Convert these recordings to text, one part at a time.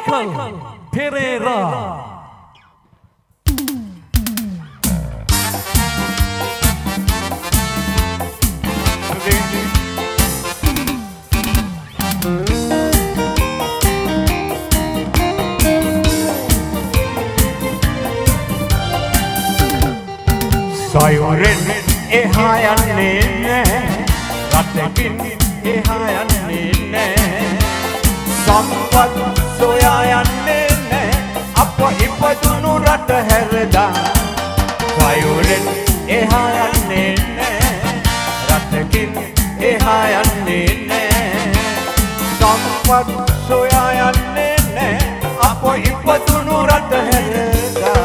Michael Pereira. Sayuren eha yanne ratekin eha yanne sampat soya yanne appa ipadunu rat herda sayuren eha yanne ratekin eha yanne sampat soya yanne appa ipadunu rat herda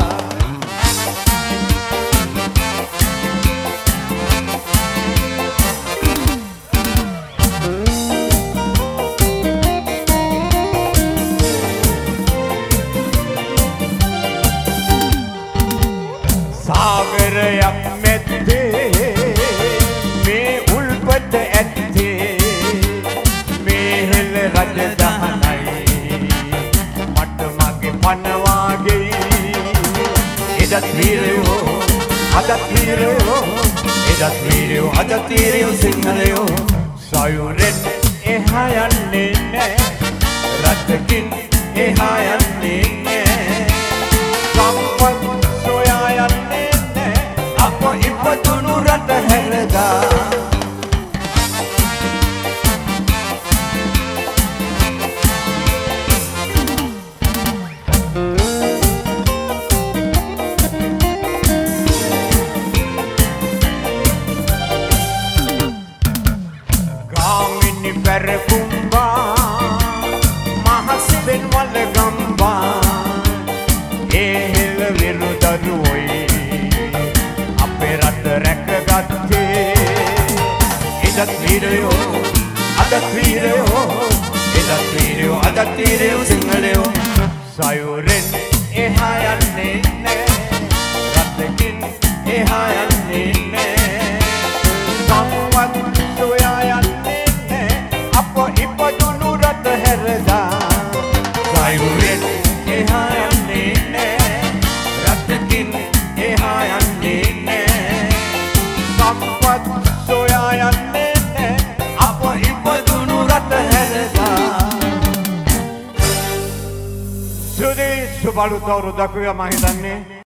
Saagarayak mette me ulpat ඇත්තේ me hel රජදහනයි මට මගේ පනවාගේ එදත් වීරයෝ අදත් වීරයෝ එදත් වීරයෝ අදත් වීරයෝ සිංහලයෝ සයුරෙන් එහා යන්නේ නෑ රටකින් එහා යන්නේ නෑ සම්පත් සොයා යන්නේ ඉපදුණු රට හැරදා ගාමිණි පෙරකුම්බා මහස්පෙන් වල ගම්බා එහෙල විරුදරුවයි රැකගත්තේ එදත් වීරයෝ අදත් වීරයෝ එදත් වීරයෝ අදත් වීරයෝ සිංහලයෝ සයුරෙන් එහා යන්නේ නෑ රටකින් එහා යන්නේ නෑ සම්වත් සොයා යන්නේ නෑ අප ඉපදුණු රට හැරදා සයුරෙන් එහා යන්නේ නෑ රටකින් එහා යන්නේ සම්පත් සොයා යන්නේ නෑ අප ඉපදුණු රට හැරදා සුදී සුබලු තවරුදක් වේවා මම හිතන්නේ